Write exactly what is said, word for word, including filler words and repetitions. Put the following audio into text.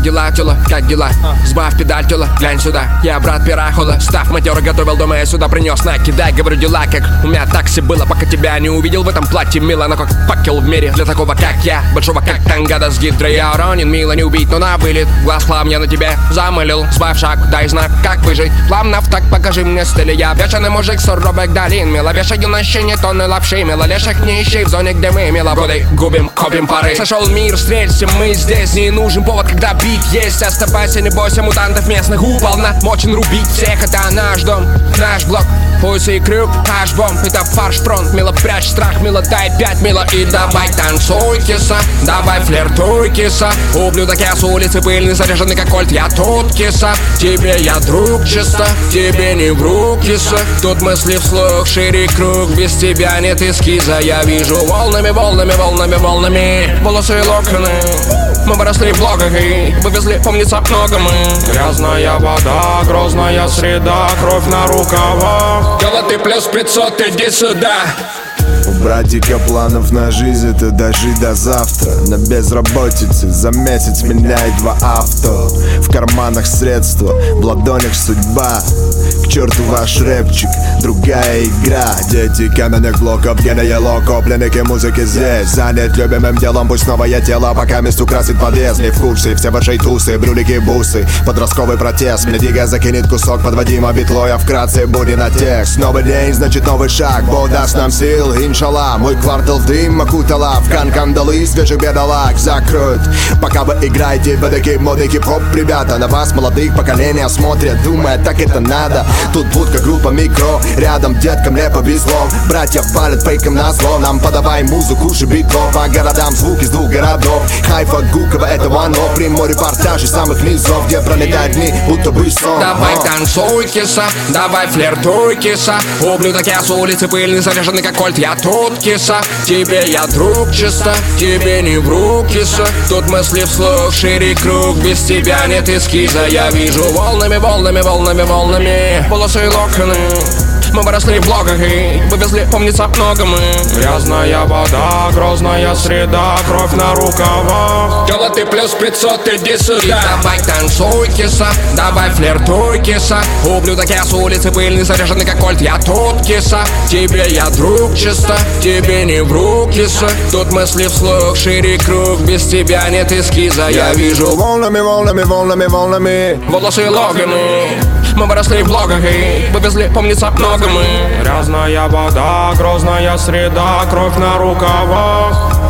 как дела, тёла, как дела? Сбавь педаль, тёла, глянь сюда. Я брат пирахола, став матёра, готовил дома, я сюда принёс. На, кидай, говорю, дела, как у меня такси было, пока тебя не увидел в этом платье, мило. Но как факел в мире для такого, как я, большого, как тангада с гидрой. Я уронен, мило, не убить, но на вылет. Глаз хлам я на тебе замылил. Сбавь шаг, дай знак, как выжить. Плавно так, покажи мне стиль. Я бешеный мужик с суровых долин. Мило, вешаю на щене тонны лапши. Мило, леших не ищи в зоне, где мы миловоды губим, копим пары. Сошел мир, встреться, мы здесь. Не нужен повод, когда бит есть. Оставайся, не бойся мутантов местных. Уполномочен рубить всех, это наш дом, наш блок. Пульс и крюк, аж бомб, это фарш-фронт. Мило, прячь страх, мило, дай пять, мило. И давай танцуй, киса, давай флиртуй, киса. Ублюдок я с улицы пыльный, заряженный как кольт. Я тут, киса, тебе я друг чисто, тебе не вру, киса. Тут мысли вслух, шире круг, без тебя нет эскиза. Я вижу волнами, волнами, волнами, волнами волосы и локоны. Мы выросли в блогах и вывезли, помнится, много мы. Грязная вода, грозная среда, кровь на рукавах. Дело ты плюс пятьсот, иди сюда. У братика планов на жизнь, это дожить до завтра. На безработице за месяц меняет два авто. В карманах средства, в ладонях судьба. К черту ваш рэпчик, другая игра. Дети каменных блоков, гены локо, пленники музыки здесь. Занят любимым делом, пусть новое тело пока мест украсит подъезд. Не в курсе, все ваши тусы, брюлики, бусы. Подростковый протест, мне дига закинет кусок подводима битло. Я вкратце буди на текст. Новый день, значит новый шаг, Бог даст нам сил, иншалла. Мой квартал в дым окутала, в кан кандалы свежих бедолаг закроют. Пока вы играете в эдакий модный хип-хоп, ребята, на вас молодых поколения смотрят, думая, так это надо. Тут будка, группа микро, рядом деткам не повезло. Братья палят фейком на зло, нам подавай музыку, шибитло. По городам звук из двух городов, Хайфа, Гуково, это one-off. Прямой репортаж из самых низов, где пролетают дни, будто бы сон. Давай танцуй, киса, давай флиртуй, киса. Ублюдок я с улицы пыльный, заряженный как кольт. Я тут, киса, тебе я друг чисто, тебе не вру, киса. Тут мысли вслух, шире круг, без тебя нет эскиза. Я вижу волнами, волнами, волнами, волнами волосы и локоны. Мы выросли в блогах и вывезли, помнится, много мы. Грязная вода, грозная среда, кровь на рукавах. Дело ты плюс пятьсот, иди сюда. И давай танцуй, киса, давай флиртуй, киса. Ублюдок я с улицы пыльный, заряженный как кольт. Я тут, киса, тебе я друг чисто, тебе не вру, киса. Тут мысли вслух, шире круг, без тебя нет эскиза. Я вижу волнами, волнами, волнами, волнами волосы и локоны. Мы выросли в блогах и вывезли, помнится, много мы. Грязная вода, грозная среда, кровь на рукавах.